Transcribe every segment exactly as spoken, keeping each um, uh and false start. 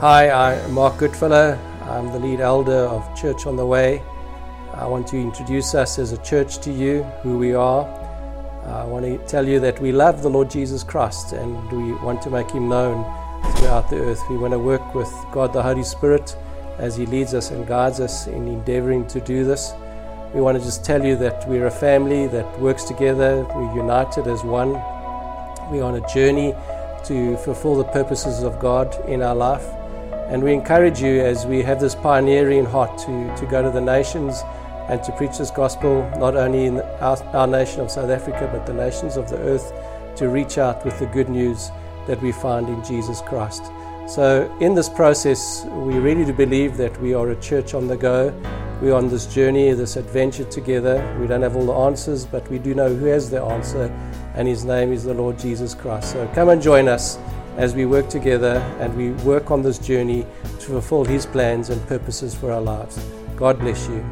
Hi, I'm Mark Goodfellow. I'm the lead elder of Church on the Way. I want to introduce us as a church to you, who we are. I want to tell you that we love the Lord Jesus Christ and we want to make him known throughout the earth. We want to work with God the Holy Spirit as he leads us and guides us in endeavoring to do this. We want to just tell you that we're a family that works together. We're united as one. We're on a journey to fulfill the purposes of God in our life. And we encourage you, as we have this pioneering heart, to, to go to the nations and to preach this gospel, not only in our, our nation of South Africa, but the nations of the earth, to reach out with the good news that we find in Jesus Christ. So in this process, we really do believe that we are a church on the go. We're on this journey, this adventure together. We don't have all the answers, but we do know who has the answer, and his name is the Lord Jesus Christ. So come and join us as we work together and we work on this journey to fulfill his plans and purposes for our lives. God bless you.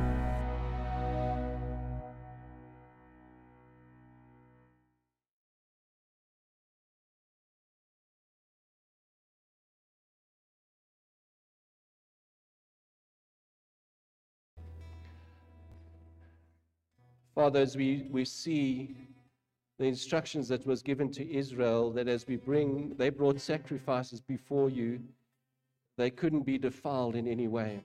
Father, as we, we see the instructions that was given to Israel, that as we bring, they brought sacrifices before you, they couldn't be defiled in any way.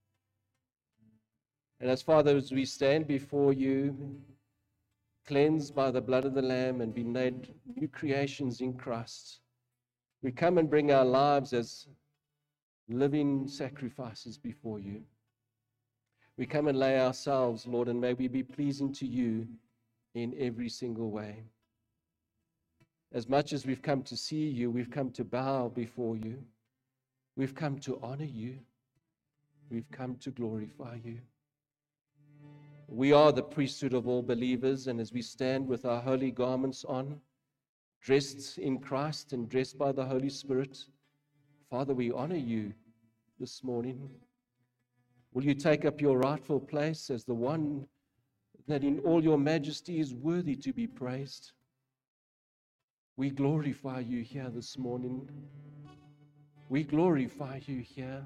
And as Father, as we stand before you, cleansed by the blood of the Lamb and be made new creations in Christ, we come and bring our lives as living sacrifices before you. We come and lay ourselves, Lord, and may we be pleasing to you in every single way. As much as we've come to see you, we've come to bow before you. We've come to honor you. We've come to glorify you. We are the priesthood of all believers, and as we stand with our holy garments on, dressed in Christ and dressed by the Holy Spirit, Father, we honor you this morning. Will you take up your rightful place as the one that in all your majesty is worthy to be praised? We glorify you here this morning. We glorify you here.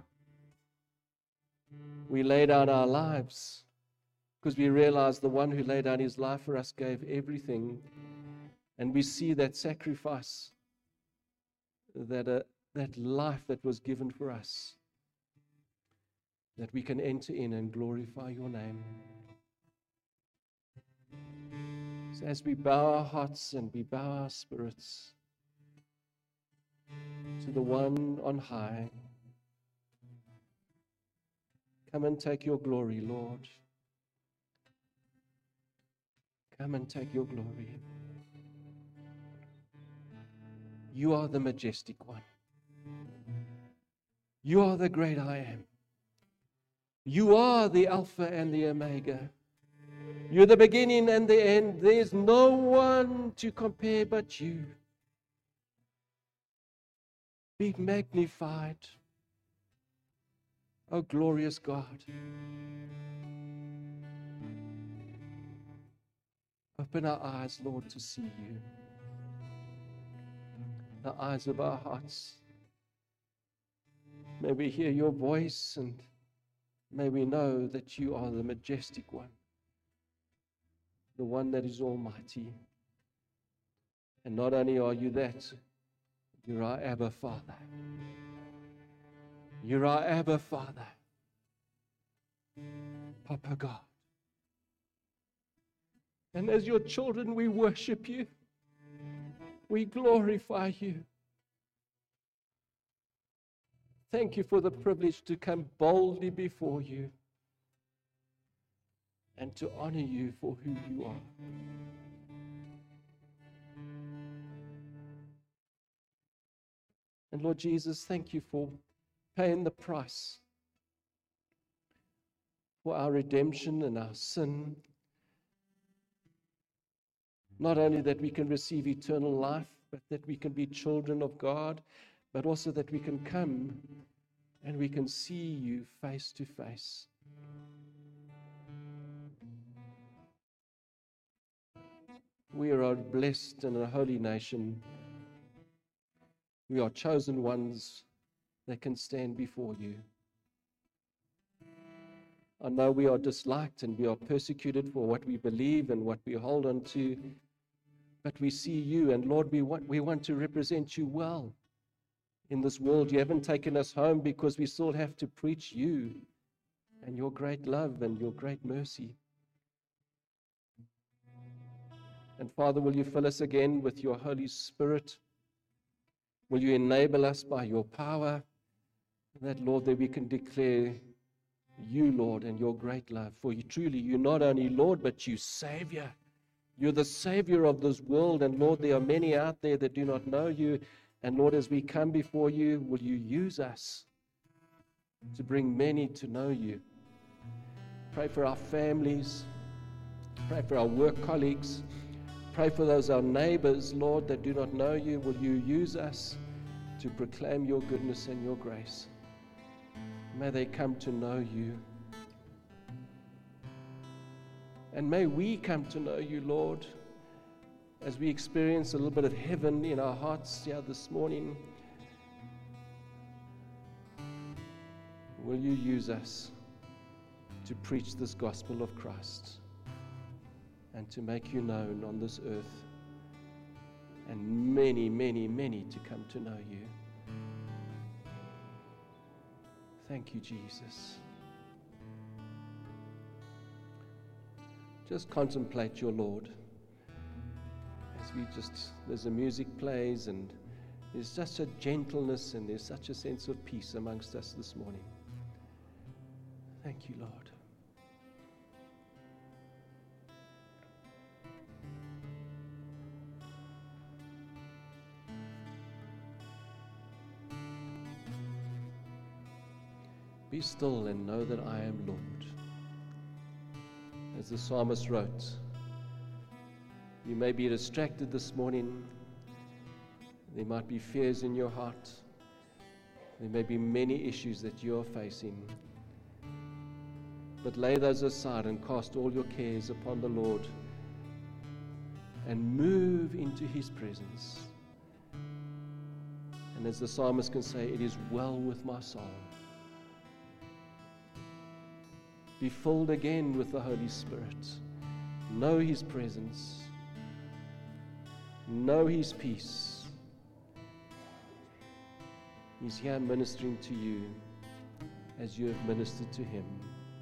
We lay down our lives because we realize the one who laid down his life for us gave everything. And we see that sacrifice, that, uh, that life that was given for us, that we can enter in and glorify your name. So as we bow our hearts and we bow our spirits to the one on high, come and take your glory, Lord. Come and take your glory. You are the majestic one. You are the great I am. You are the Alpha and the Omega. You're the beginning and the end. There is no one to compare but you. Be magnified, O glorious God. Open our eyes, Lord, to see you. The eyes of our hearts. May we hear your voice, and may we know that you are the majestic one, the one that is almighty. And not only are you that, you're our Abba Father. You're our Abba Father. Papa God. And as your children, we worship you. We glorify you. Thank you for the privilege to come boldly before you and to honor you for who you are. And Lord Jesus, thank you for paying the price for our redemption and our sin. Not only that we can receive eternal life, but that we can be children of God, but also that we can come and we can see you face to face. We are a blessed and a holy nation. We are chosen ones. that can stand before you. I know we are disliked and we are persecuted for what we believe and what we hold on to, but we see you, and Lord, we want, we want to represent you well in this world. You haven't taken us home because we still have to preach you and your great love and your great mercy. And Father, will you fill us again with your Holy Spirit? Will you enable us by your power, that, Lord, that we can declare you, Lord, and your great love. For you truly, you're not only Lord, but you Savior. You're the Savior of this world. And Lord, there are many out there that do not know you. And Lord, as we come before you, will you use us to bring many to know you? Pray for our families. Pray for our work colleagues. Pray for those our neighbors, Lord, that do not know you. Will you use us to proclaim your goodness and your grace? May they come to know you. And may we come to know you, Lord, as we experience a little bit of heaven in our hearts here this morning. Will you use us to preach this gospel of Christ and to make you known on this earth, and many, many, many to come to know you. Thank you, Jesus. Just contemplate your Lord as we just, there's a music plays, and there's such a gentleness and there's such a sense of peace amongst us this morning. Thank you, Lord. Be still and know that I am Lord. As the psalmist wrote, you may be distracted this morning. There might be fears in your heart. There may be many issues that you are facing. But lay those aside and cast all your cares upon the Lord and move into His presence. And as the psalmist can say, it is well with my soul. Be filled again with the Holy Spirit. Know His presence. Know His peace. He's here ministering to you as you have ministered to Him.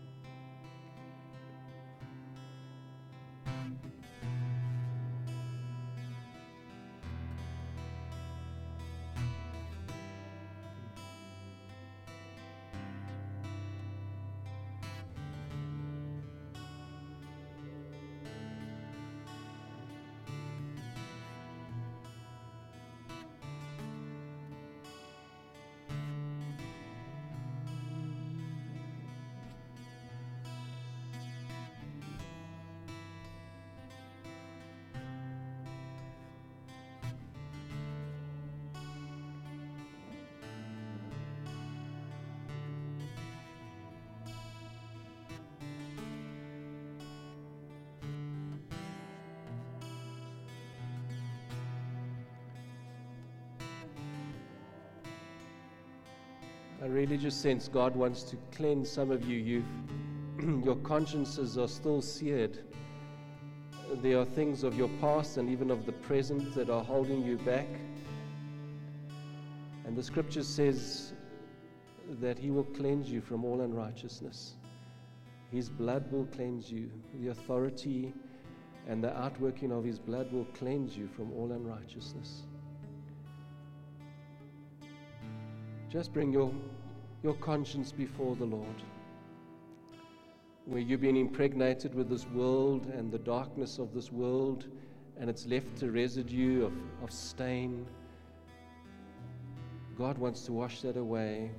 I really just sense God wants to cleanse some of you. You've, your consciences are still seared. There are things of your past and even of the present that are holding you back. And the scripture says that He will cleanse you from all unrighteousness. His blood will cleanse you. The authority and the outworking of His blood will cleanse you from all unrighteousness. Just bring your, your conscience before the Lord. Where you've been impregnated with this world and the darkness of this world, and it's left a residue of, of stain. God wants to wash that away.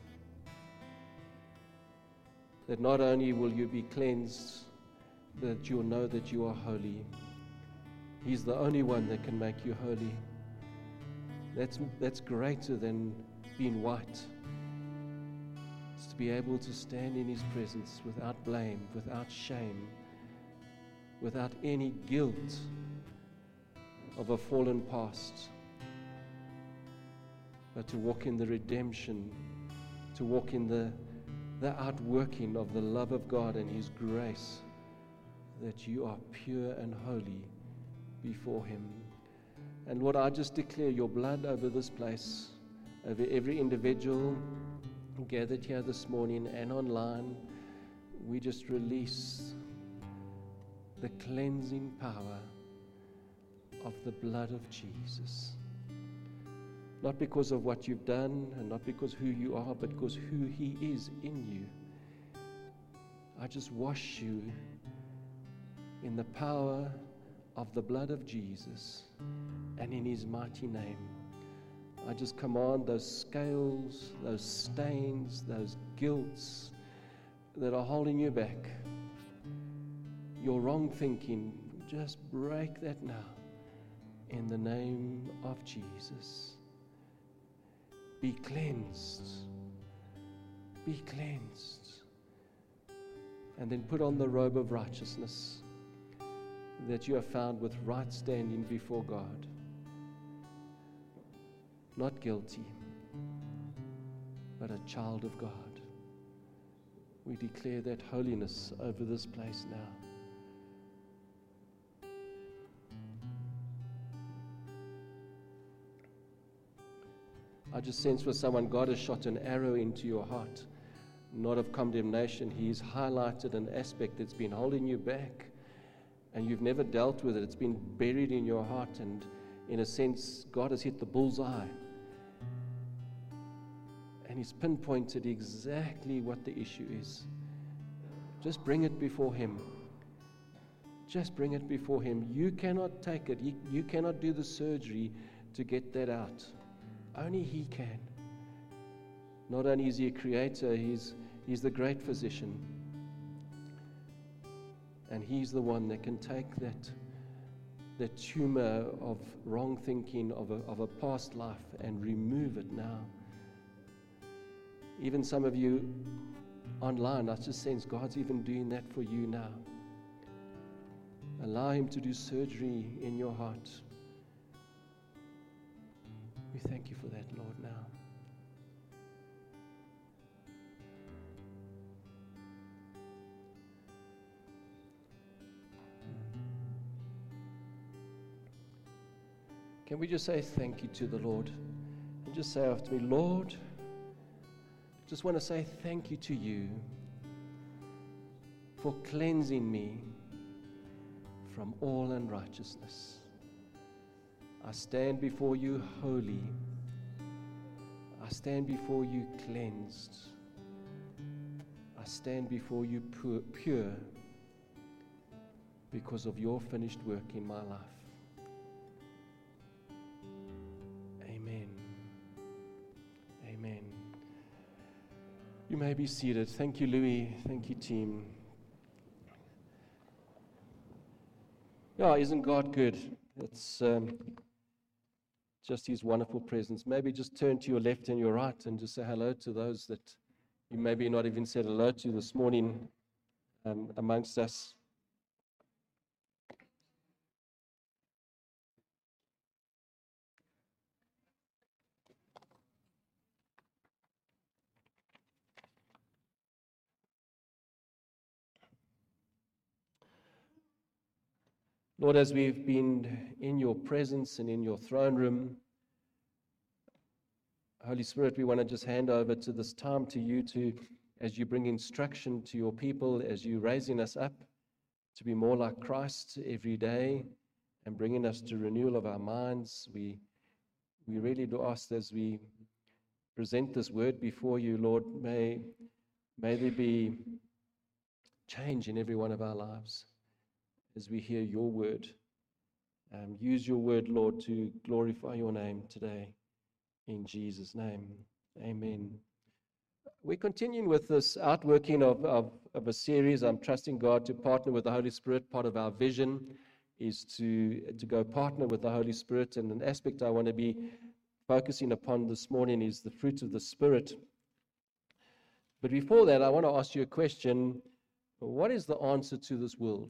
That not only will you be cleansed, but you'll know that you are holy. He's the only one that can make you holy. That's, that's greater than being white. It's to be able to stand in His presence without blame, without shame, without any guilt of a fallen past, but to walk in the redemption, to walk in the, the outworking of the love of God and His grace, that you are pure and holy before Him. And Lord, I just declare your blood over this place, over every individual gathered here this morning and online. We just release the cleansing power of the blood of Jesus. Not because of what you've done and not because who you are, but because who He is in you. I just wash you in the power of the blood of Jesus and in His mighty name. I just command those scales, those stains, those guilts that are holding you back, your wrong thinking, just break that now in the name of Jesus. Be cleansed. Be cleansed. And then put on the robe of righteousness, that you are found with right standing before God. Not guilty, but a child of God. We declare that holiness over this place now. I just sense for someone, God has shot an arrow into your heart, not of condemnation. He's highlighted an aspect that's been holding you back, and you've never dealt with it. It's been buried in your heart, and in a sense, God has hit the bullseye. And He's pinpointed exactly what the issue is. Just bring it before Him. Just bring it before Him. You cannot take it. You, you cannot do the surgery to get that out. Only He can. Not only is He a creator, He's, he's the great physician. And He's the one that can take that, that tumor of wrong thinking of a, of a past life and remove it now. Even some of you online, I just sense God's even doing that for you now. Allow Him to do surgery in your heart. We thank you for that, Lord, now. Can we just say thank you to the Lord? And just say after me, Lord, just want to say thank you to you for cleansing me from all unrighteousness. I stand before you holy. I stand before you cleansed. I stand before you pure, pure because of your finished work in my life. Amen. Amen. You may be seated. Thank you, Louis. Thank you, team. Yeah, isn't God good? It's um, just His wonderful presence. Maybe just turn to your left and your right and just say hello to those that you maybe not even said hello to this morning um, amongst us. Lord, as we've been in your presence and in your throne room, Holy Spirit, we want to just hand over to this time to you to, as you bring instruction to your people, as you raising us up to be more like Christ every day and bringing us to renewal of our minds. We, we really do ask as we present this word before you, Lord, may, may there be change in every one of our lives as we hear your word. Um, use your word, Lord, to glorify your name today. In Jesus' name, amen. We're continuing with this outworking of, of, of a series. I'm trusting God to partner with the Holy Spirit. Part of our vision is to, to go partner with the Holy Spirit. And an aspect I want to be focusing upon this morning is the fruit of the Spirit. But before that, I want to ask you a question. What is the answer to this world?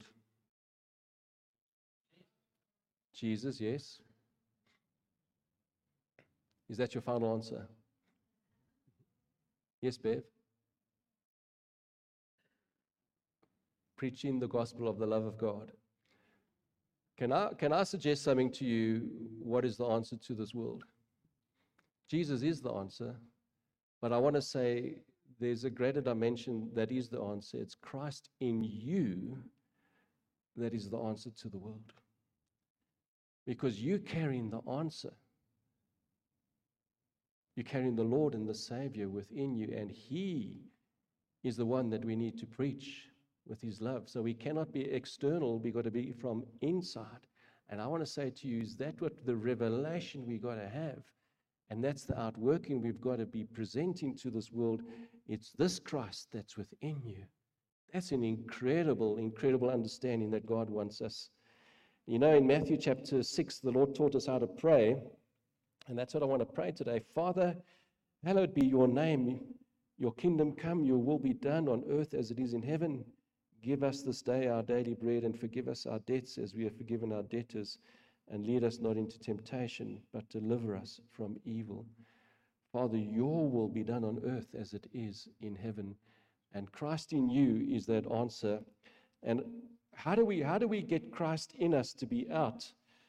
Jesus, yes. Is that your final answer? Yes, Bev? Preaching the gospel of the love of God. Can I, can I suggest something to you? What is the answer to this world? Jesus is the answer, but I want to say there's a greater dimension that is the answer. It's Christ in you that is the answer to the world. Because you're carrying the answer. You're carrying the Lord and the Savior within you, and He is the one that we need to preach with His love. So we cannot be external, we've got to be from inside. And I want to say to you, is that what the revelation we got to have? And that's the outworking we've got to be presenting to this world. It's this Christ that's within you. That's an incredible, incredible understanding that God wants us. You know, in Matthew chapter six, the Lord taught us how to pray. And that's what I want to pray today. Father, hallowed be your name. Your kingdom come, your will be done on earth as it is in heaven. Give us this day our daily bread, and forgive us our debts as we have forgiven our debtors. And lead us not into temptation, but deliver us from evil. Father, your will be done on earth as it is in heaven. And Christ in you is that answer. And how do we, how do we get Christ in us to be out?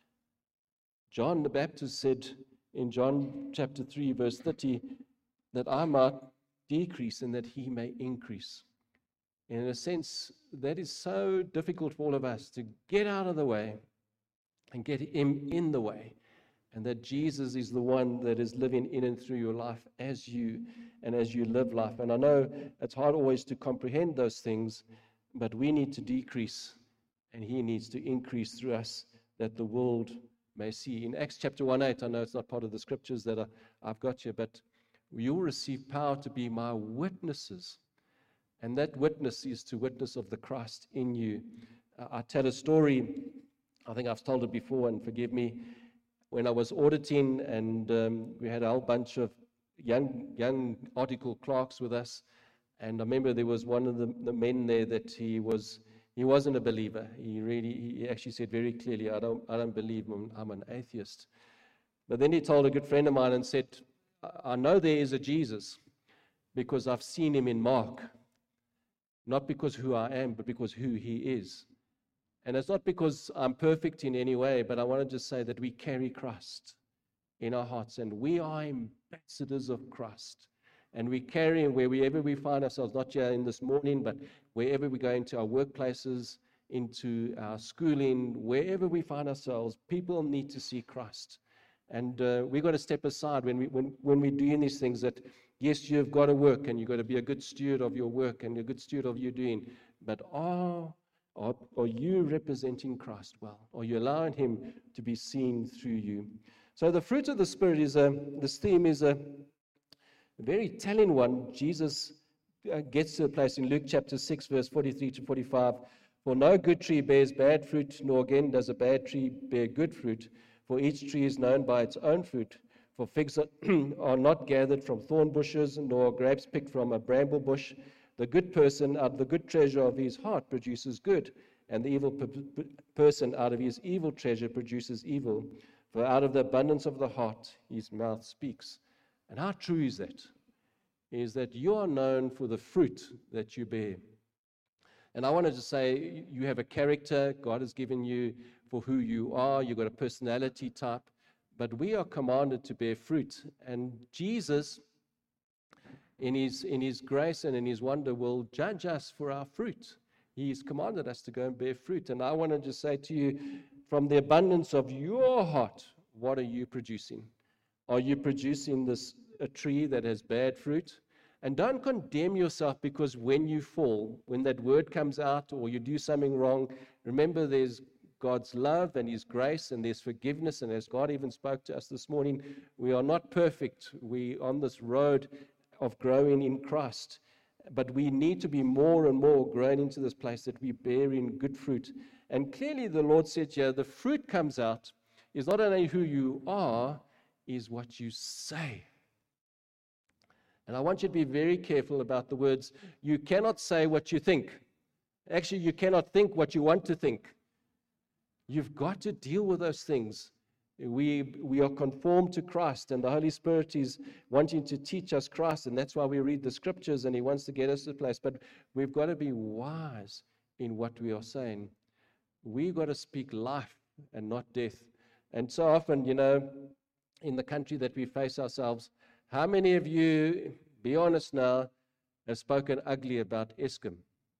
John the Baptist said in John chapter three, verse thirty, that I might decrease and that he may increase. In a sense, that is so difficult for all of us to get out of the way and get him in the way, and that Jesus is the one that is living in and through your life as you and as you live life. And I know it's hard always to comprehend those things, but we need to decrease and he needs to increase through us, that the world may see. In Acts chapter one eight, I know it's not part of the scriptures that I, I've got here, but you'll receive power to be my witnesses. And that witness is to witness of the Christ in you. Uh, I tell a story, I think I've told it before, and forgive me. When I was auditing, and um, we had a whole bunch of young young article clerks with us, and I remember there was one of the, the men there that he was he wasn't a believer. He really he actually said very clearly, I don't I don't believe, I'm, I'm an atheist. But then he told a good friend of mine and said, I know there is a Jesus because I've seen him in Mark. Not because who I am, but because who he is. And it's not because I'm perfect in any way, but I want to just say that we carry Christ in our hearts, and we are ambassadors of Christ. And we carry him wherever we find ourselves, not here in this morning, but wherever we go, into our workplaces, into our schooling, wherever we find ourselves, people need to see Christ. And uh, we've got to step aside when, we, when, when we're doing these things, that yes, you've got to work, and you've got to be a good steward of your work and a good steward of your doing, but are, are, are you representing Christ well? Are you allowing him to be seen through you? So the fruit of the Spirit is a, this theme is a very telling one. Jesus uh, gets to a place in Luke chapter six, verse forty-three to forty-five. For no good tree bears bad fruit, nor again does a bad tree bear good fruit. For each tree is known by its own fruit. For figs are, are not gathered from thorn bushes, nor grapes picked from a bramble bush. The good person out of the good treasure of his heart produces good, and the evil per- person out of his evil treasure produces evil. For out of the abundance of the heart his mouth speaks. And how true is that? Is that you are known for the fruit that you bear. And I wanted to say, you have a character God has given you for who you are. You've got a personality type. But we are commanded to bear fruit. And Jesus, in his, in his grace and in his wonder, will judge us for our fruit. He's commanded us to go and bear fruit. And I want to just say to you, from the abundance of your heart, what are you producing? Are you producing this a tree that has bad fruit? And don't condemn yourself, because when you fall, when that word comes out or you do something wrong, remember there's God's love and his grace, and there's forgiveness. And as God even spoke to us this morning, we are not perfect. We're on this road of growing in Christ. But we need to be more and more grown into this place that we bear in good fruit. And clearly the Lord said here, the fruit comes out is not only who you are, is what you say. And I want you to be very careful about the words. You cannot say what you think. Actually, you cannot think what you want to think. You've got to deal with those things. We, we are conformed to Christ, and the Holy Spirit is wanting to teach us Christ, and that's why we read the scriptures, and He wants to get us to a place. But we've got to be wise in what we are saying. We've got to speak life and not death. And so often, you know, in the country that we face ourselves, how many of you, be honest now, have spoken ugly about Eskom?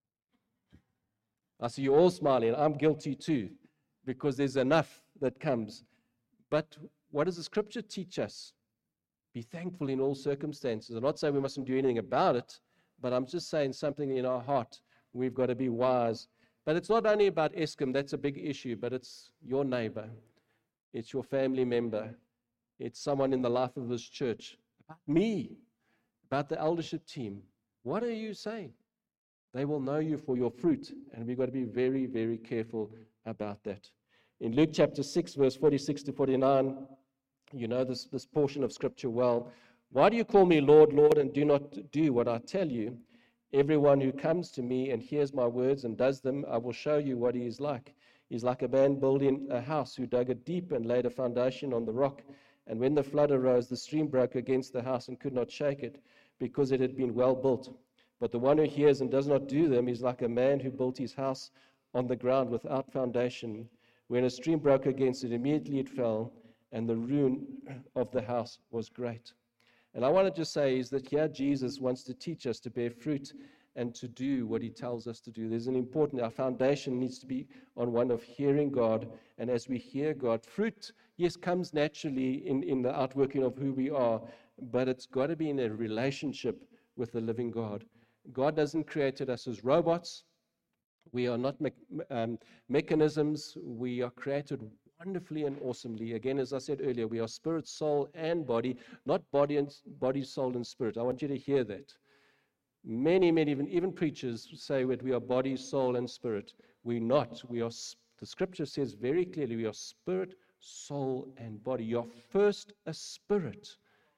I see you all smiling. I'm guilty too, because there's enough that comes. But what does the scripture teach us? Be thankful in all circumstances. I'm not saying we mustn't do anything about it, but I'm just saying something in our heart. We've got to be wise. But it's not only about Eskom, that's a big issue, but it's your neighbor. It's your family member. It's someone in the life of this church. About me, about the eldership team. What are you saying? They will know you for your fruit, and we've got to be very, very careful about that. In Luke chapter six, verse forty-six to forty-nine, you know this, this portion of scripture well. Why do you call me Lord, Lord, and do not do what I tell you? Everyone who comes to me and hears my words and does them, I will show you what he is like. He's like a man building a house who dug it deep and laid a foundation on the rock. And when the flood arose, the stream broke against the house and could not shake it, because it had been well built. But the one who hears and does not do them is like a man who built his house on the ground without foundation. When a stream broke against it, immediately it fell, and the ruin of the house was great. And I want to just say is that here Jesus wants to teach us to bear fruit and to do what He tells us to do. There's an important, our foundation needs to be on one of hearing God. And as we hear God, fruit, yes, comes naturally in, in the outworking of who we are, but it's got to be in a relationship with the living God. God doesn't create us as robots. We are not me- um, mechanisms. We are created wonderfully and awesomely. Again, as I said earlier, we are spirit, soul, and body, not body, and body, soul, and spirit. I want you to hear that. Many, many, even, even preachers say that we are body, soul, and spirit. We're not. We are. The scripture says very clearly we are spirit, soul, and body. You're first a spirit.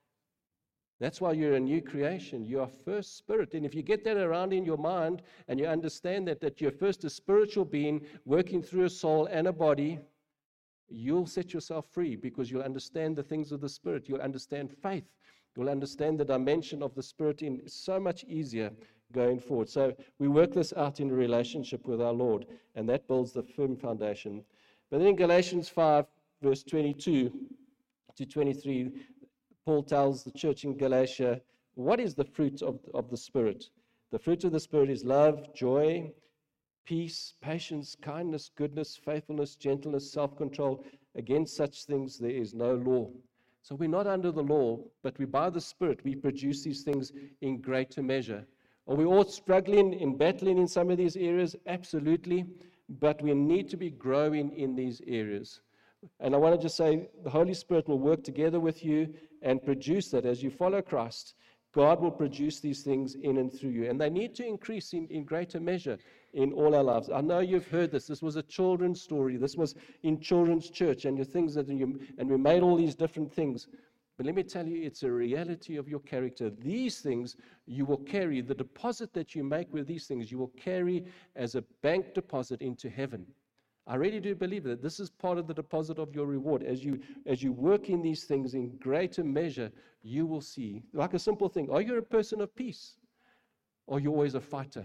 That's why you're a new creation. You are first spirit. And if you get that around in your mind and you understand that, that you're first a spiritual being working through a soul and a body, you'll set yourself free, because you'll understand the things of the Spirit. You'll understand faith. You'll understand the dimension of the Spirit in so much easier going forward. So we work this out in a relationship with our Lord, and that builds the firm foundation. But then in Galatians five, verse twenty-two to twenty-three, Paul tells the church in Galatia, what is the fruit of, of the Spirit? The fruit of the Spirit is love, joy, peace, patience, kindness, goodness, faithfulness, gentleness, self-control. Against such things there is no law. So we're not under the law, but we, by the Spirit, we produce these things in greater measure. Are we all struggling in battling in some of these areas? Absolutely. But we need to be growing in these areas. And I want to just say, the Holy Spirit will work together with you and produce that. As you follow Christ, God will produce these things in and through you. And they need to increase in, in greater measure in all our lives. I know you've heard this. This was a children's story. This was in children's church, and the things that you, and we made all these different things. But let me tell you, it's a reality of your character. These things you will carry, the deposit that you make with these things, you will carry as a bank deposit into heaven. I really do believe that this is part of the deposit of your reward. As you as you work in these things in greater measure, you will see. Like a simple thing, are you a person of peace? Or are you always a fighter?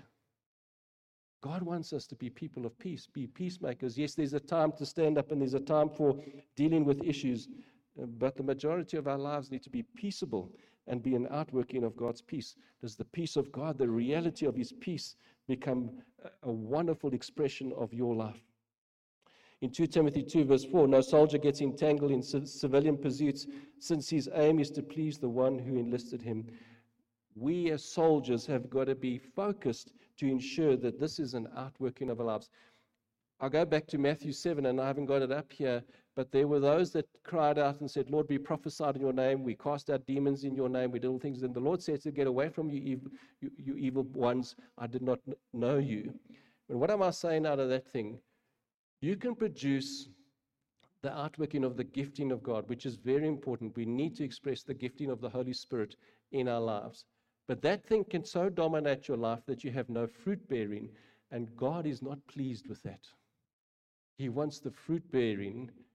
God wants us to be people of peace, be peacemakers. Yes, there's a time to stand up and there's a time for dealing with issues, but the majority of our lives need to be peaceable and be an outworking of God's peace. Does the peace of God, the reality of His peace, become a wonderful expression of your life? In Second Timothy two, verse four, no soldier gets entangled in civilian pursuits, since his aim is to please the one who enlisted him. We as soldiers have got to be focused to ensure that this is an outworking of our lives. I'll go back to Matthew seven, and I haven't got it up here, but there were those that cried out and said, Lord, we prophesied in your name, we cast out demons in your name, we did all things. And the Lord said to get away from you, evil, you, you evil ones, I did not know you. But what am I saying out of that thing? You can produce the outworking of the gifting of God, which is very important. We need to express the gifting of the Holy Spirit in our lives. But that thing can so dominate your life that you have no fruit bearing, and God is not pleased with that. He wants the fruit bearing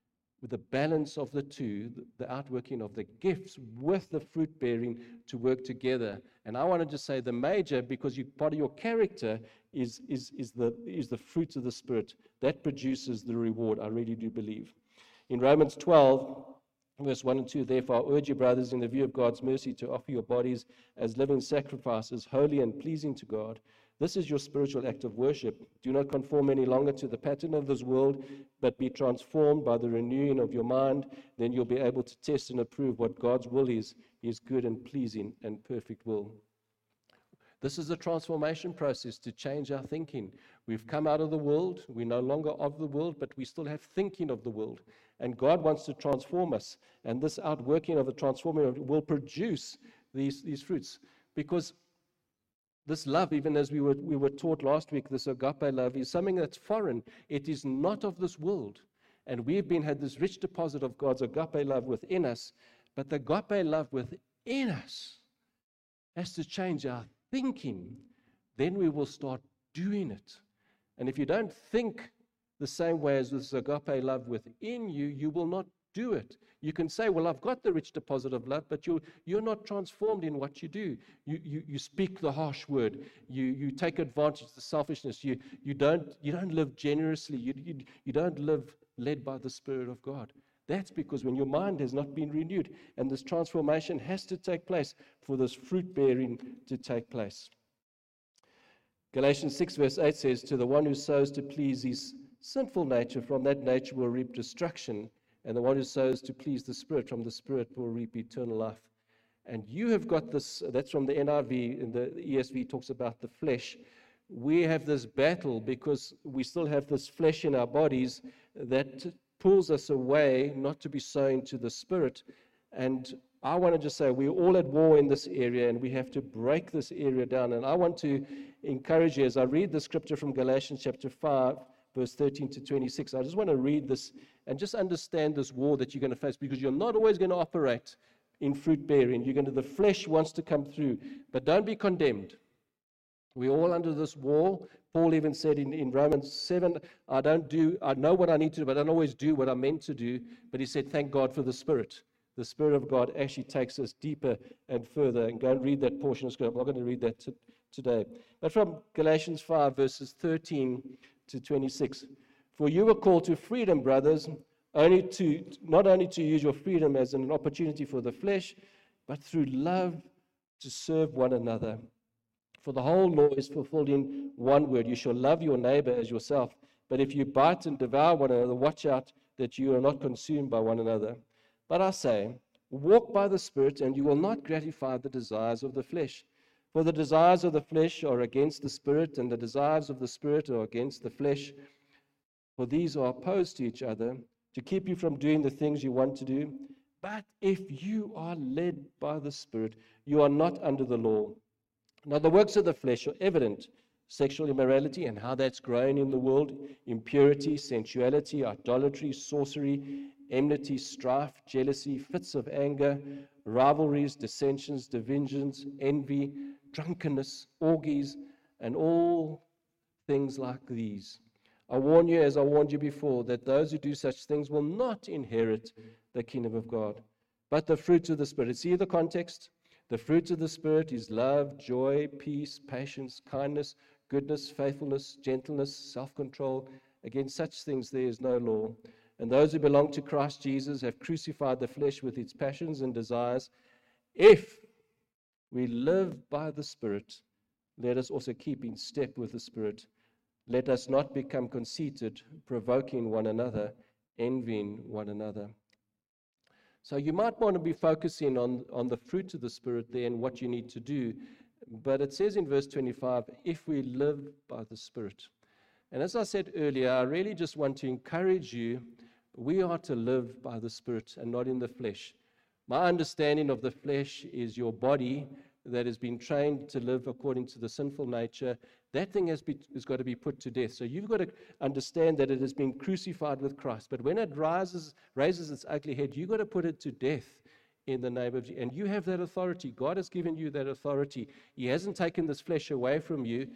with the balance of the two, the outworking of the gifts with the fruit bearing to work together. And I want to just say the major, because you, part of your character is, is, is, the, is the fruit of the Spirit. That produces the reward, I really do believe. In Romans twelve, verse one and two, therefore I urge you, brothers, in the view of God's mercy, to offer your bodies as living sacrifices, holy and pleasing to God. This is your spiritual act of worship. Do not conform any longer to the pattern of this world, but be transformed by the renewing of your mind. Then you'll be able to test and approve what God's will is, his good and pleasing and perfect will. This is a transformation process to change our thinking. We've come out of the world. We're no longer of the world, but we still have thinking of the world. And God wants to transform us. And this outworking of the transforming will produce these, these fruits. Because this love, even as we were, we were taught last week, this agape love is something that's foreign. It is not of this world. And we've been had this rich deposit of God's agape love within us. But the agape love within us has to change our thinking. Then we will start doing it. And if you don't think the same way as this agape love within you, you will not do it. You can say, well, I've got the rich deposit of love, but you're, you're not transformed in what you do. You, you, you speak the harsh word. You, you take advantage of the selfishness. You, you, don't, you don't live generously. You, you, you don't live led by the Spirit of God. That's because when your mind has not been renewed, and this transformation has to take place for this fruit bearing to take place. Galatians six verse eight says, to the one who sows to please his sinful nature, from that nature will reap destruction. And the one who sows to please the Spirit, from the Spirit will reap eternal life. And you have got this, that's from the N I V, and the E S V talks about the flesh. We have this battle because we still have this flesh in our bodies that pulls us away not to be sowing to the Spirit. And I want to just say we're all at war in this area, and we have to break this area down. And I want to encourage you as I read the scripture from Galatians chapter five, verse thirteen to twenty-six. I just want to read this and just understand this war that you're going to face, because you're not always going to operate in fruit bearing. You're going to, the flesh wants to come through, but don't be condemned. We're all under this war. Paul even said in, in Romans seven, I don't do, I know what I need to do, but I don't always do what I'm meant to do. But he said, thank God for the Spirit. The Spirit of God actually takes us deeper and further. And go and read that portion of scripture. I'm not going to read that t- today. But from Galatians five, verses thirteen to twenty-six. For you were called to freedom, brothers, only to not only to use your freedom as an opportunity for the flesh, but through love to serve one another. For the whole law is fulfilled in one word: you shall love your neighbor as yourself. But if you bite and devour one another, watch out that you are not consumed by one another. But I say, walk by the Spirit, and you will not gratify the desires of the flesh. For the desires of the flesh are against the Spirit, and the desires of the Spirit are against the flesh. For these are opposed to each other, to keep you from doing the things you want to do. But if you are led by the Spirit, you are not under the law. Now the works of the flesh are evident: sexual immorality, and how that's growing in the world, impurity, sensuality, idolatry, sorcery, enmity, strife, jealousy, fits of anger, rivalries, dissensions, divisions, envy, drunkenness, orgies, and all things like these. I warn you, as I warned you before, that those who do such things will not inherit the kingdom of God. But the fruits of the Spirit. See the context? The fruits of the Spirit is love, joy, peace, patience, kindness, goodness, faithfulness, gentleness, self-control. Against such things there is no law. And those who belong to Christ Jesus have crucified the flesh with its passions and desires. If we live by the Spirit, let us also keep in step with the Spirit. Let us not become conceited, provoking one another, envying one another. So you might want to be focusing on, on the fruit of the Spirit there and what you need to do. But it says in verse twenty-five, if we live by the Spirit. And as I said earlier, I really just want to encourage you, we are to live by the Spirit and not in the flesh. My understanding of the flesh is your body that has been trained to live according to the sinful nature. That thing has, be, has got to be put to death. So you've got to understand that it has been crucified with Christ. But when it rises, raises its ugly head, you've got to put it to death in the name of Jesus. And you have that authority. God has given you that authority. He hasn't taken this flesh away from you.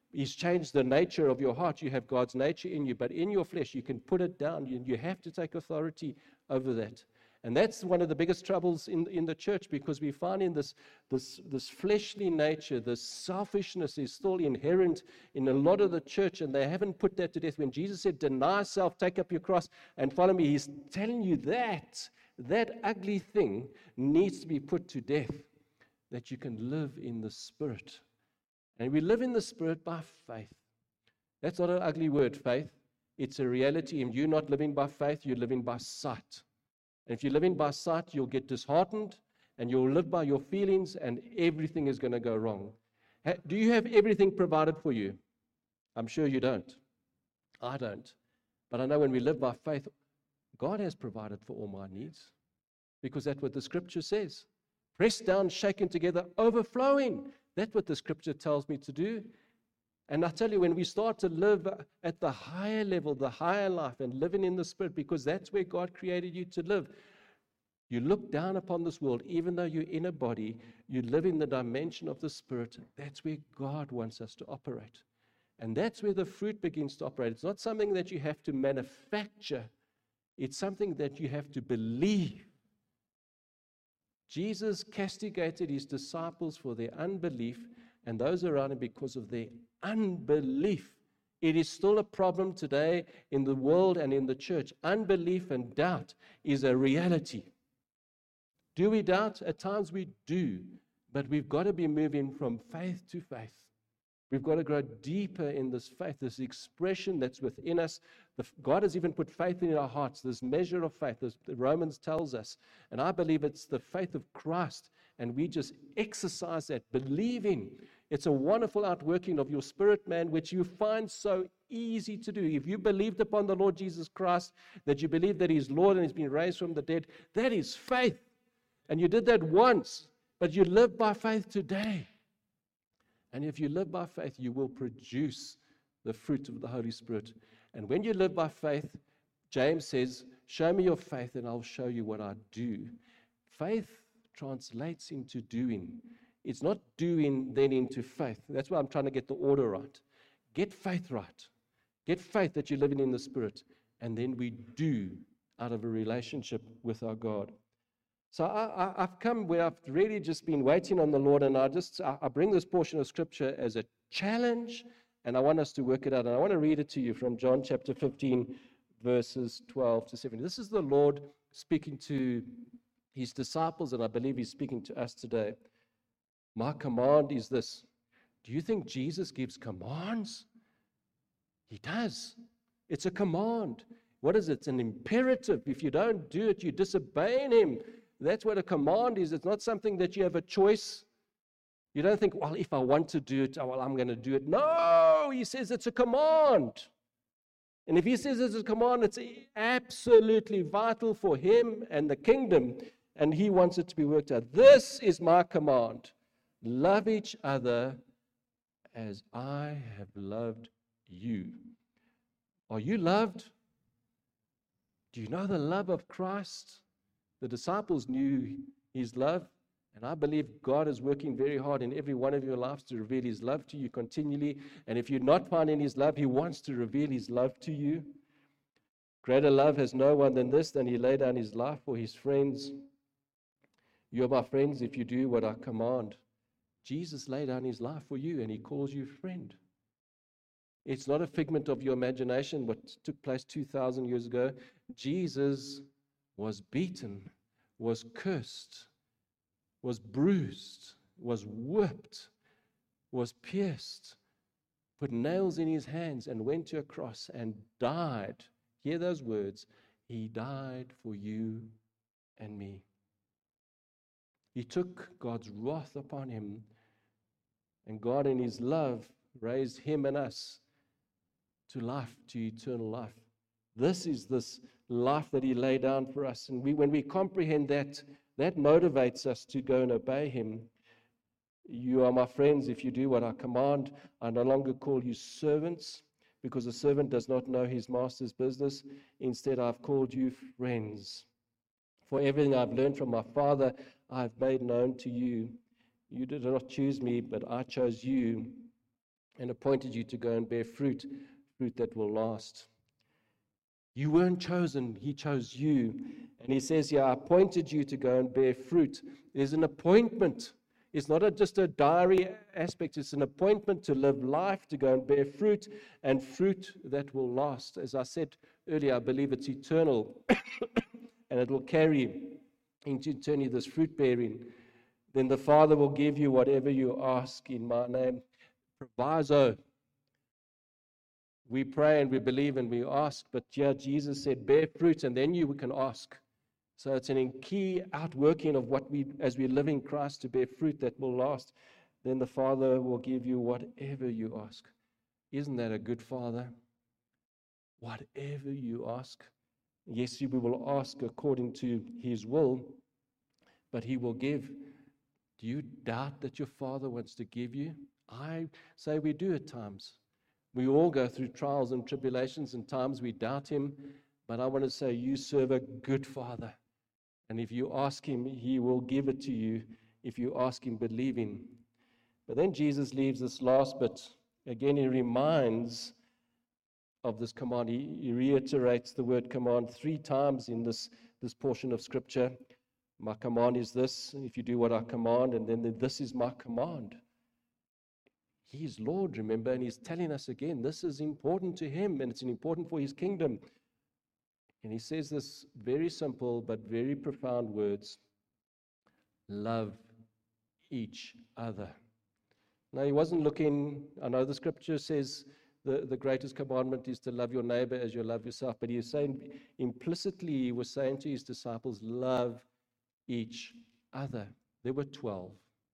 He's changed the nature of your heart. You have God's nature in you, but in your flesh, you can put it down. You, you have to take authority over that. And that's one of the biggest troubles in, in the church, because we find in this, this, this fleshly nature, this selfishness is still inherent in a lot of the church, and they haven't put that to death. When Jesus said, deny self, take up your cross, and follow me, he's telling you that that ugly thing needs to be put to death, that you can live in the Spirit. And we live in the Spirit by faith. That's not an ugly word, faith. It's a reality. And you're not living by faith, you're living by sight. And if you're living by sight, you'll get disheartened, and you'll live by your feelings, and everything is going to go wrong. Ha- do you have everything provided for you? I'm sure you don't. I don't. But I know when we live by faith, God has provided for all my needs, because that's what the Scripture says. Pressed down, shaken together, overflowing. That's what the Scripture tells me to do. And I tell you, when we start to live at the higher level, the higher life, and living in the Spirit, because that's where God created you to live, you look down upon this world, even though you're in a body, you live in the dimension of the Spirit. That's where God wants us to operate. And that's where the fruit begins to operate. It's not something that you have to manufacture. It's something that you have to believe. Jesus castigated his disciples for their unbelief and those around him because of their unbelief. It is still a problem today in the world and in the church. Unbelief and doubt is a reality. Do we doubt? At times we do, but we've got to be moving from faith to faith. We've got to grow deeper in this faith, this expression that's within us. The, God has even put faith in our hearts, this measure of faith, as Romans tells us. And I believe it's the faith of Christ, and we just exercise that, believing. It's a wonderful outworking of your spirit, man, which you find so easy to do. If you believed upon the Lord Jesus Christ, that you believe that he's Lord and he's been raised from the dead, that is faith. And you did that once, but you live by faith today. And if you live by faith, you will produce the fruit of the Holy Spirit. And when you live by faith, James says, show me your faith and I'll show you what I do. Faith translates into doing. It's not doing then into faith. That's why I'm trying to get the order right. Get faith right. Get faith that you're living in the Spirit. And then we do out of a relationship with our God. So I, I, I've come where I've really just been waiting on the Lord, and I just I, I bring this portion of Scripture as a challenge, and I want us to work it out. And I want to read it to you from John chapter fifteen, verses twelve to seventeen. This is the Lord speaking to his disciples, and I believe he's speaking to us today. My command is this. Do you think Jesus gives commands? He does. It's a command. What is it? It's an imperative. If you don't do it, you're disobeying him. That's what a command is. It's not something that you have a choice. You don't think, well, if I want to do it, oh, well, I'm going to do it. No, he says it's a command. And if he says it's a command, it's absolutely vital for him and the kingdom, and he wants it to be worked out. This is my command. Love each other as I have loved you. Are you loved? Do you know the love of Christ? The disciples knew his love, and I believe God is working very hard in every one of your lives to reveal his love to you continually. And if you're not finding his love, he wants to reveal his love to you. Greater love has no one than this, than he laid down his life for his friends. You are my friends if you do what I command. Jesus laid down his life for you, and he calls you friend. It's not a figment of your imagination, what took place two thousand years ago. Jesus was beaten, was cursed, was bruised, was whipped, was pierced, put nails in his hands, and went to a cross and died. Hear those words. He died for you and me. He took God's wrath upon him, and God in his love raised him and us to life, to eternal life. This is this life that he laid down for us. And we, when we comprehend that, that motivates us to go and obey him. You are my friends if you do what I command. I no longer call you servants, because a servant does not know his master's business. Instead, I've called you friends. For everything I've learned from my Father, I've made known to you. You did not choose me, but I chose you and appointed you to go and bear fruit, fruit that will last. You weren't chosen, he chose you. And he says here, I appointed you to go and bear fruit. There's an appointment. It's not a, just a diary aspect, it's an appointment to live life, to go and bear fruit, and fruit that will last. As I said earlier, I believe it's eternal, and it will carry into eternity this fruit bearing. Then the Father will give you whatever you ask in my name. Proviso. We pray and we believe and we ask, but yeah, Jesus said, bear fruit, and then you can ask. So it's an key outworking of what we, as we live in Christ, to bear fruit that will last. Then the Father will give you whatever you ask. Isn't that a good Father? Whatever you ask. Yes, we will ask according to his will, but he will give. Do you doubt that your Father wants to give you? I say we do at times. We all go through trials and tribulations, and times we doubt him. But I want to say you serve a good Father. And if you ask him, he will give it to you if you ask him believing. But then Jesus leaves this last bit. Again, he reminds of this command. He, he reiterates the word command three times in this, this portion of Scripture. My command is this, if you do what I command, and then the, this is my command. He is Lord, remember, and he's telling us again, this is important to him, and it's important for his kingdom. And he says this very simple but very profound words: love each other. Now, he wasn't looking, I know the Scripture says the, the greatest commandment is to love your neighbor as you love yourself, but he was saying, implicitly, he was saying to his disciples, love each other. There were twelve.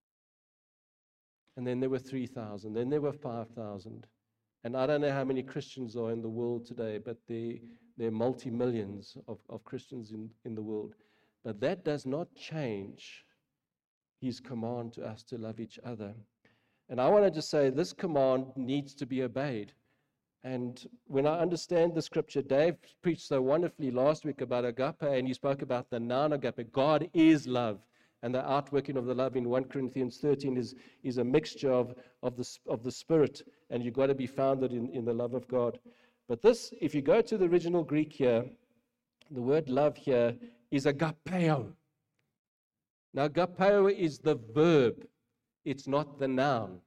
And then there were three thousand. Then there were five thousand. And I don't know how many Christians are in the world today, but there, there are multi-millions of, of Christians in, in the world. But that does not change his command to us to love each other. And I want to just say this command needs to be obeyed. And when I understand the Scripture, Dave preached so wonderfully last week about agape, and he spoke about the noun agape. God is love. And the outworking of the love in First Corinthians thirteen is, is a mixture of, of, the, of the Spirit, and you've got to be founded in, in the love of God. But this, if you go to the original Greek here, the word love here is agapeo. Now, agapeo is the verb. It's not the noun.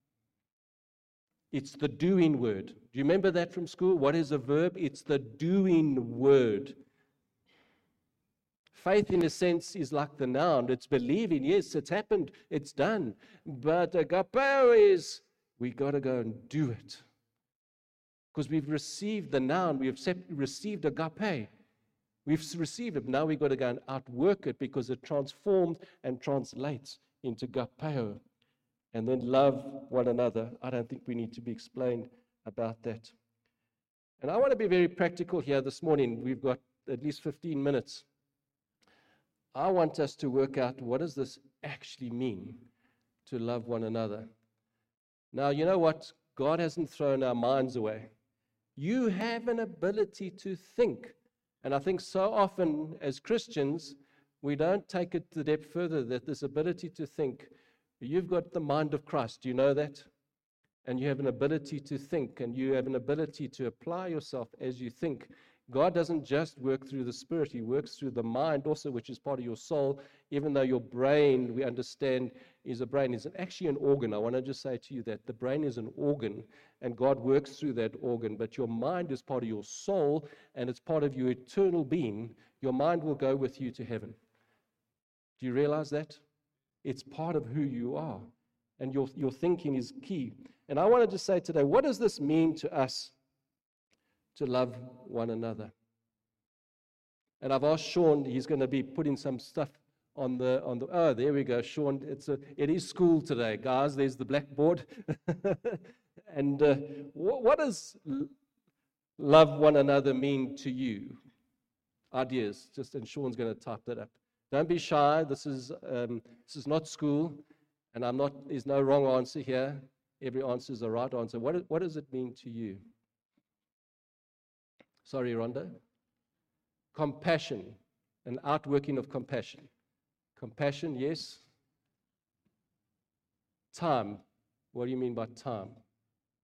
It's the doing word. Do you remember that from school? What is a verb? It's the doing word. Faith, in a sense, is like the noun. It's believing, yes, it's happened, it's done. But agapeo is, we got to go and do it. Because we've received the noun, we've received agape. We've received it, now we've got to go and outwork it because it transforms and translates into agapeo. And then love one another. I don't think we need to be explained about that. And I want to be very practical here this morning. We've got at least fifteen minutes. I want us to work out, what does this actually mean to love one another? Now, you know what? God hasn't thrown our minds away. You have an ability to think. And I think so often as Christians, we don't take it the depth further, that this ability to think, you've got the mind of Christ. Do you know that? And you have an ability to think, and you have an ability to apply yourself as you think. God doesn't just work through the Spirit, he works through the mind also, which is part of your soul, even though your brain, we understand, is a brain. It's actually an organ. I want to just say to you that the brain is an organ, and God works through that organ, but your mind is part of your soul, and it's part of your eternal being. Your mind will go with you to heaven. Do you realize that? It's part of who you are, and your, your thinking is key. And I want to just say today, what does this mean to us to love one another? And I've asked Sean, he's going to be putting some stuff on the, on the, oh, there we go, Sean, it's a, it is school today, guys, there's the blackboard. And uh, what, what does love one another mean to you? Ideas, just, and Sean's going to type that up. Don't be shy, this is, um, this is not school, and I'm not, there's no wrong answer here. Every answer is the right answer. What, what does it mean to you? Sorry, Rhonda. Compassion, an outworking of compassion. Compassion, yes. Time. What do you mean by time?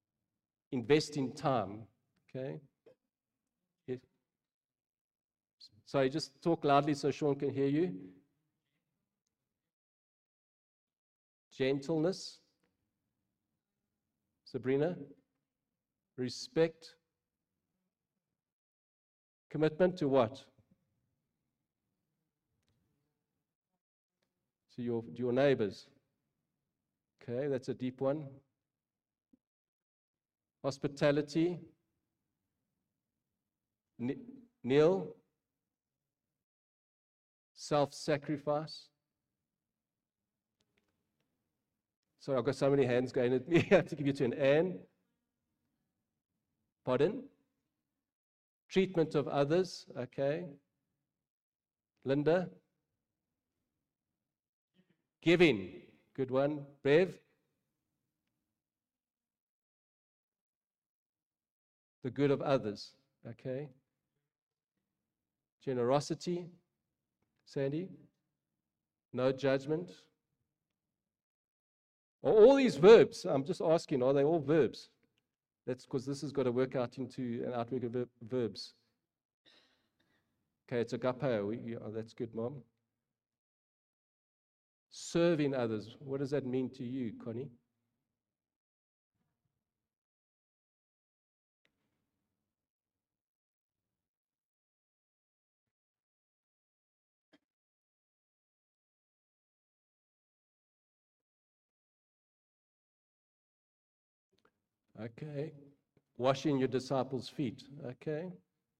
invest in time. Okay? Yes. Sorry, just talk loudly so Sean can hear you. Gentleness. Sabrina. Respect. Commitment to what? To your, to your neighbors. Okay, that's a deep one. Hospitality. N- Neil. Self-sacrifice. Sorry, I've got so many hands going at me. I have to give you to an Anne. Pardon? Treatment of others. Okay. Linda. Giving. Good one. Bev. The good of others. Okay. Generosity. Sandy. No judgment. Are all these verbs? I'm just asking, are they all verbs? That's because this has got to work out into an outwork of ver- verbs. Okay, it's agapeo. We, yeah, that's good, Mom. Serving others. What does that mean to you, Connie? Okay. Washing your disciples' feet. Okay.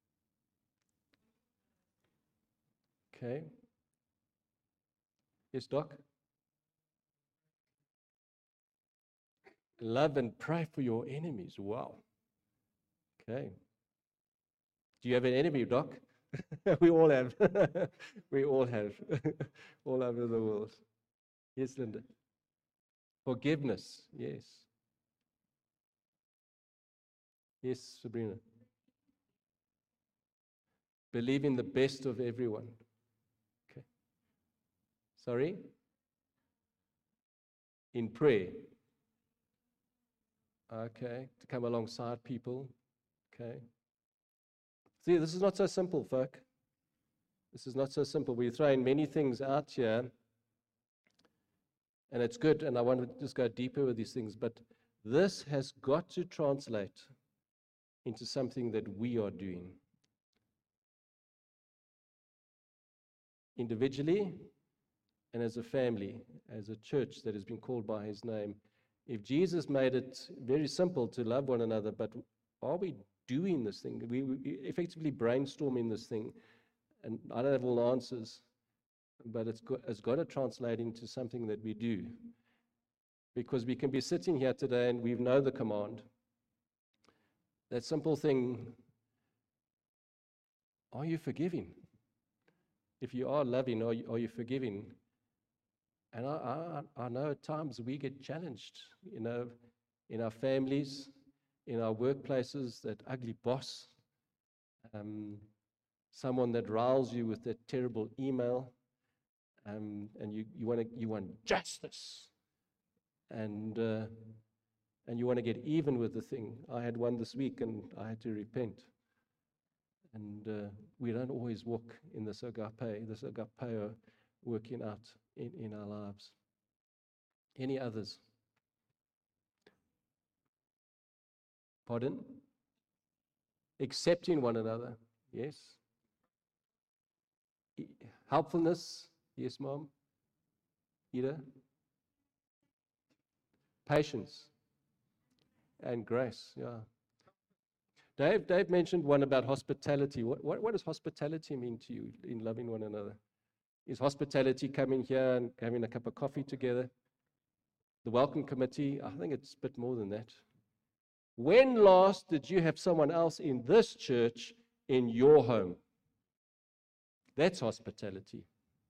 Okay. Yes, Doc? Love and pray for your enemies. Wow. Okay. Do you have an enemy, Doc? We all have. We all have. All over the world. Yes, Linda. Forgiveness. Yes. Yes, Sabrina. Believe in the best of everyone. Okay. Sorry? In prayer. Okay. To come alongside people. Okay. See, this is not so simple, folk. This is not so simple. We're throwing many things out here, and it's good, and I want to just go deeper with these things, but this has got to translate into something that we are doing. Individually and as a family, as a church that has been called by his name. If Jesus made it very simple to love one another, but are we doing this thing? We, we effectively brainstorming this thing, and I don't have all the answers, but it's got, it's got to translate into something that we do. Because we can be sitting here today and we know the command. That simple thing, are you forgiving? If you are loving, are you, are you forgiving? And I, I, I know at times we get challenged, you know, in our families, in our workplaces, that ugly boss, um, someone that riles you with that terrible email, um, and you, you want you want justice, and uh, and you want to get even with the thing. I had one this week, and I had to repent. And uh, we don't always walk in this agape, this agapeo working out in, in our lives. Any others? Pardon? Accepting one another. Yes. Helpfulness. Yes, Mom. Ida. Patience. And grace. Yeah. Dave, Dave mentioned one about hospitality. What, what, what does hospitality mean to you in loving one another? Is hospitality coming here and having a cup of coffee together? The welcome committee? I think it's a bit more than that. When last did you have someone else in this church in your home? That's hospitality.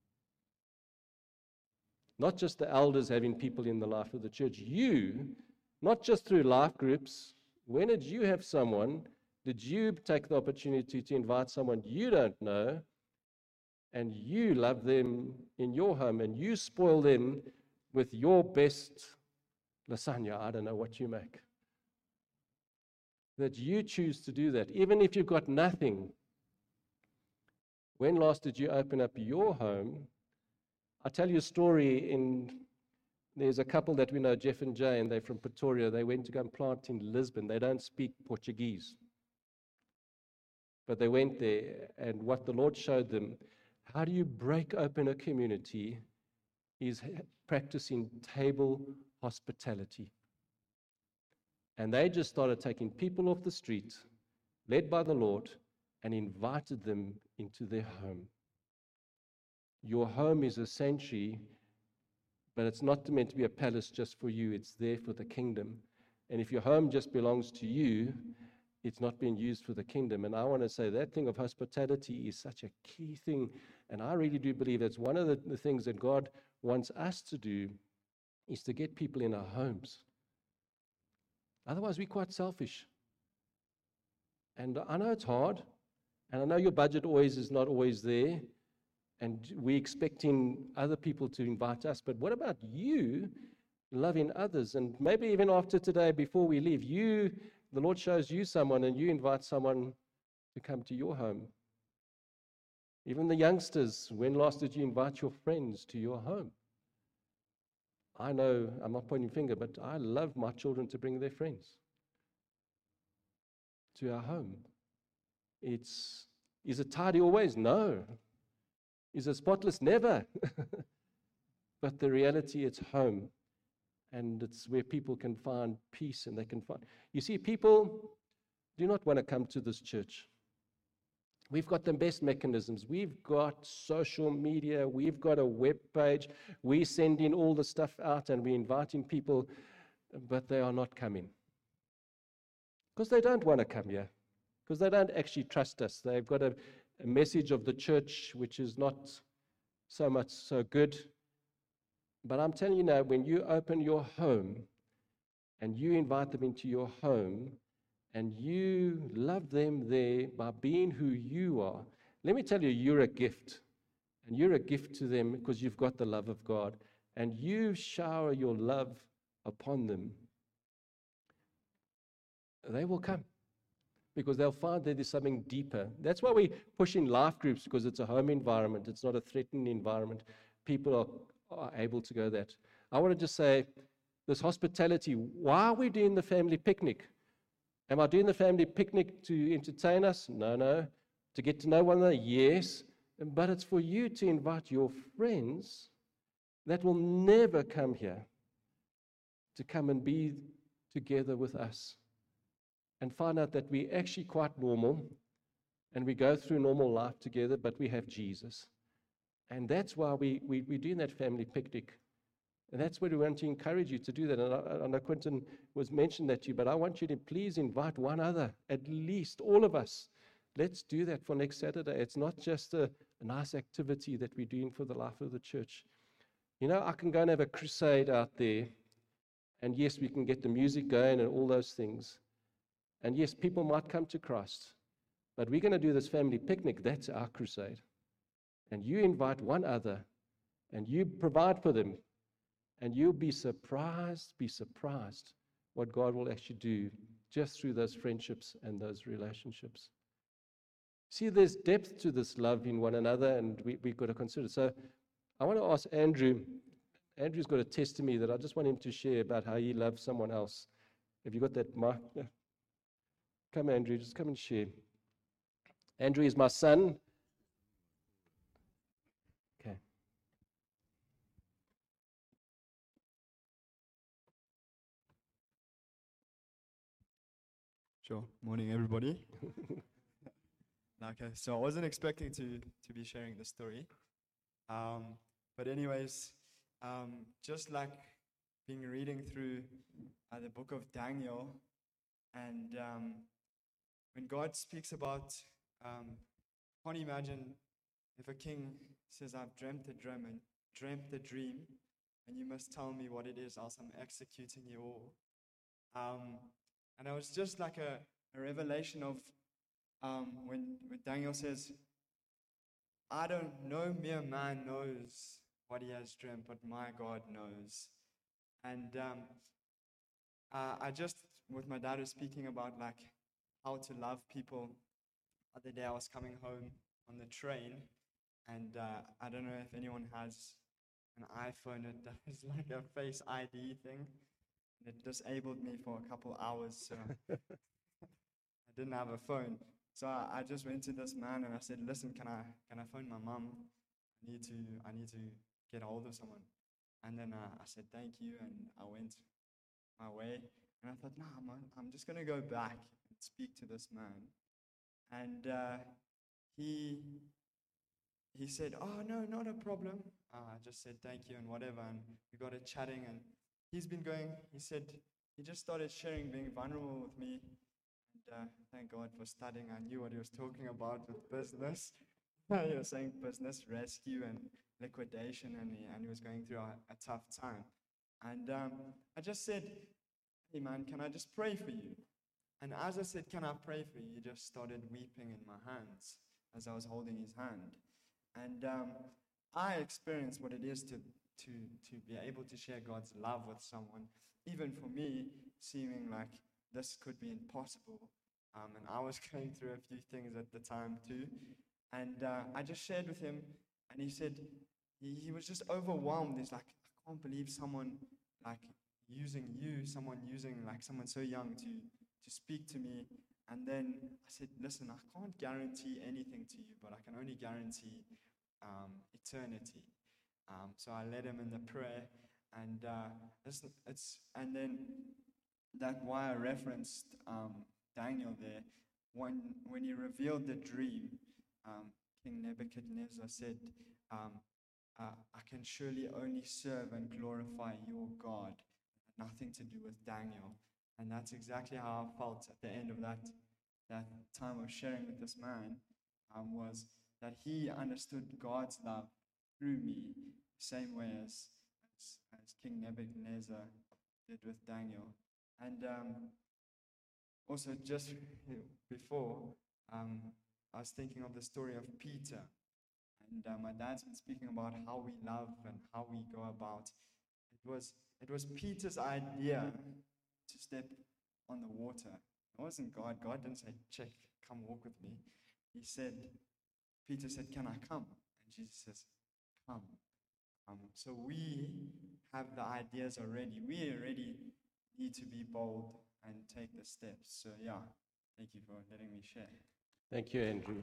Not just the elders having people in the life of the church. You, not just through life groups, when did you have someone, did you take the opportunity to invite someone you don't know, and you love them in your home, and you spoil them with your best lasagna? I don't know what you make. that you choose to do that, even if you've got nothing. When last did you open up your home? I'll tell you a story. In There's a couple that we know, Jeff and Jay, and they're from Pretoria. They went to go and plant in Lisbon. They don't speak Portuguese. But they went there, and what the Lord showed them, how do you break open a community, is practicing table hospitality. And they just started taking people off the street, led by the Lord, and invited them into their home. Your home is a sanctuary, but it's not meant to be a palace just for you. It's there for the kingdom. And if your home just belongs to you, it's not being used for the kingdom. And I want to say that thing of hospitality is such a key thing. And I really do believe that's one of the, the things that God wants us to do, is to get people in our homes. Otherwise, we're quite selfish. And I know it's hard. And I know your budget always is not always there. And we're expecting other people to invite us. But what about you loving others? And maybe even after today, before we leave, you, the Lord shows you someone and you invite someone to come to your home. Even the youngsters, when last did you invite your friends to your home? I know, I'm not pointing finger, but I love my children to bring their friends to our home. It's, is it tidy always? No. Is it spotless? Never. But the reality, it's home. And it's where people can find peace and they can find. You see, people do not want to come to this church. We've got the best mechanisms. We've got social media. We've got a web page. We're sending all the stuff out and we're inviting people, but they are not coming. Because they don't want to come here. Because they don't actually trust us. They've got a, a message of the church which is not so much so good. But I'm telling you now, when you open your home and you invite them into your home and you love them there by being who you are, let me tell you, you're a gift. And you're a gift to them because you've got the love of God. And you shower your love upon them. They will come. Because they'll find that there's something deeper. That's why we push in life groups, because it's a home environment. It's not a threatening environment. People are, are able to go that. I want to just say, this hospitality, why are we doing the family picnic? Am I doing the family picnic to entertain us? No, no. To get to know one another? Yes. But it's for you to invite your friends that will never come here to come and be together with us. And find out that we're actually quite normal, and we go through normal life together, but we have Jesus. And that's why we, we, we're doing that family picnic. And that's what we want to encourage you to do that. And I, I know Quentin was mentioned that to you, but I want you to please invite one other, at least all of us. Let's do that for next Saturday. It's not just a, a nice activity that we're doing for the life of the church. You know, I can go and have a crusade out there, and yes, we can get the music going and all those things. And yes, people might come to Christ, but we're going to do this family picnic. That's our crusade. And you invite one other, and you provide for them, and you'll be surprised, be surprised what God will actually do just through those friendships and those relationships. See, there's depth to this love in one another, and we, we've got to consider. So I want to ask Andrew. Andrew's got a testimony that I just want him to share about how he loves someone else. Have you got that mic? Yeah. Come, Andrew, just come and share. Andrew is my son. Okay. Sure. Morning, everybody. Okay, so I wasn't expecting to, to be sharing this story. Um, but anyways, um, just like being reading through uh, the book of Daniel, and um, when God speaks about, um, I can't imagine if a king says, I've dreamt a dream, and dreamt a dream, and you must tell me what it is, else I'm executing you all. Um, and it was just like a, a revelation of um, when, when Daniel says, I don't know, mere man knows what he has dreamt, but my God knows. And um, uh, I just, with my dad, was speaking about like how to love people. The other day I was coming home on the train, and uh, I don't know if anyone has an iPhone. It does like a Face I D thing. It disabled me for a couple hours, so I didn't have a phone. So I, I just went to this man and I said, "Listen, can I can I phone my mum? I need to I need to get hold of someone." And then uh, I said, "Thank you," and I went my way. And I thought, "No, I'm I'm just gonna go back and speak to this man." And uh, he he said, "Oh no, not a problem." Uh, I just said thank you and whatever, and we got it chatting. And he's been going. He said he just started sharing, being vulnerable with me. And uh, thank God for studying. I knew what he was talking about with business. He was saying business rescue and liquidation, and he, and he was going through a, a tough time. And um, I just said, "Hey man, can I just pray for you?" And as I said, "Can I pray for you?" he just started weeping in my hands as I was holding his hand. And um, I experienced what it is to, to, to be able to share God's love with someone, even for me, seeming like this could be impossible. Um, and I was going through a few things at the time too. And uh, I just shared with him, and he said, he, he was just overwhelmed. He's like, "I can't believe someone like using you, someone using like someone so young to, to speak to me." And then I said, "Listen, I can't guarantee anything to you, but I can only guarantee um, eternity." Um, so I led him in the prayer, and uh, it's, it's and then that why I referenced um, Daniel there, when when he revealed the dream, um, King Nebuchadnezzar said, um, uh, "I can surely only serve and glorify your God." It had nothing to do with Daniel. And that's exactly how I felt at the end of that, that time of sharing with this man, um, was that he understood God's love through me, the same way as, as, as King Nebuchadnezzar did with Daniel. And um, also just before, um, I was thinking of the story of Peter. And uh, my dad's been speaking about how we love and how we go about. It was, it was Peter's idea to step on the water. It wasn't God. God didn't say, "Check, come walk with me." He said, Peter said, "Can I come?" And Jesus says, "Come." Um, so we have the ideas already. We already need to be bold and take the steps. So yeah, thank you for letting me share. Thank you, Andrew.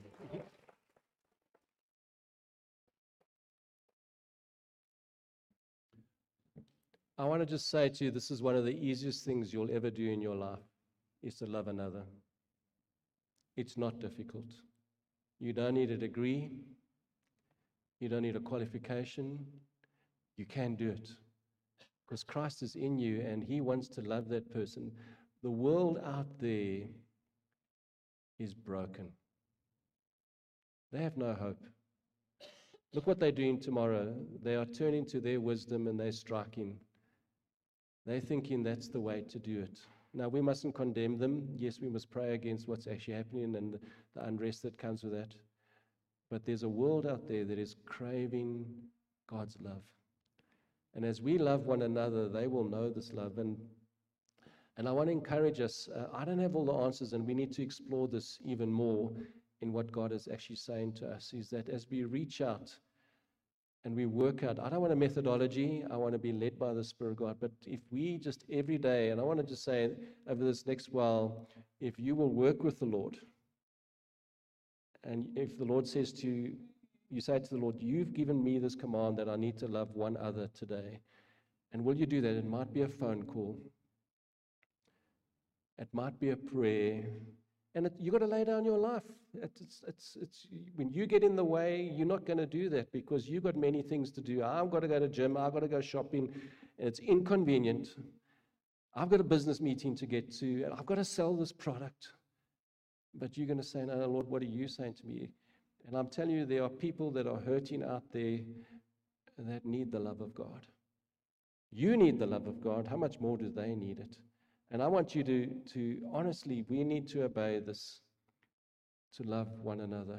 I want to just say to you, this is one of the easiest things you'll ever do in your life, is to love another. It's not difficult. You don't need a degree. You don't need a qualification. You can do it. Because Christ is in you and he wants to love that person. The world out there is broken. They have no hope. Look what they're doing tomorrow. They are turning to their wisdom and they're striking. They're thinking that's the way to do it. Now, we mustn't condemn them. Yes, we must pray against what's actually happening and the, the unrest that comes with that. But there's a world out there that is craving God's love. And as we love one another, they will know this love. And, and I want to encourage us. Uh, I don't have all the answers, and we need to explore this even more in what God is actually saying to us, is that as we reach out and we work out, I don't want a methodology, I want to be led by the Spirit of God, but if we just every day, and I want to just say over this next while, if you will work with the Lord, and if the Lord says to you, you say to the Lord, "You've given me this command that I need to love one other today." And will you do that? It might be a phone call. It might be a prayer. And it, you've got to lay down your life. It's, it's, it's, when you get in the way, you're not going to do that because you've got many things to do. I've got to go to gym. I've got to go shopping. And it's inconvenient. I've got a business meeting to get to. And I've got to sell this product. But you're going to say, "No, Lord, what are you saying to me?" And I'm telling you, there are people that are hurting out there that need the love of God. You need the love of God. How much more do they need it? And I want you to, to honestly, we need to obey this, to love one another.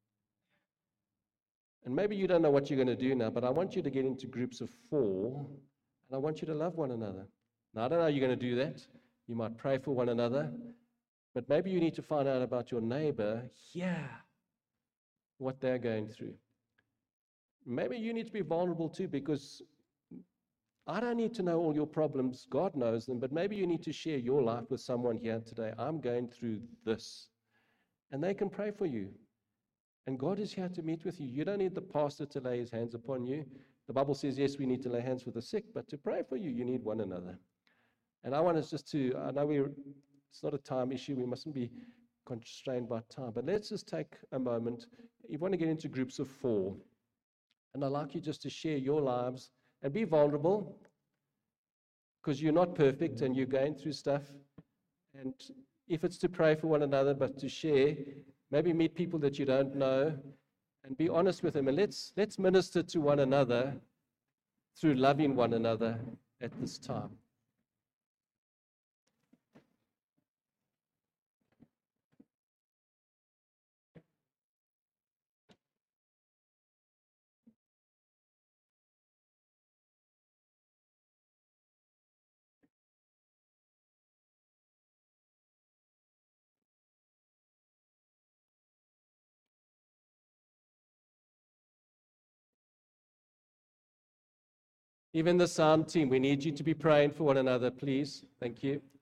And maybe you don't know what you're going to do now, but I want you to get into groups of four, and I want you to love one another. Now, I don't know how you're going to do that. You might pray for one another, But maybe you need to find out about your neighbor, yeah, what they're going through. Maybe you need to be vulnerable too, because I don't need to know all your problems. God knows them, but maybe you need to share your life with someone here today. I'm going through this. And they can pray for you. And God is here to meet with you. You don't need the pastor to lay his hands upon you. The Bible says, yes, we need to lay hands for the sick, but to pray for you, you need one another. And I want us just to, I know we're, it's not a time issue. We mustn't be constrained by time. But let's just take a moment. You want to get into groups of four. And I'd like you just to share your lives and be vulnerable, because you're not perfect and you're going through stuff. And if it's to pray for one another, but to share, maybe meet people that you don't know and be honest with them. And let's, let's minister to one another through loving one another at this time. Even the sound team, we need you to be praying for one another, please. Thank you.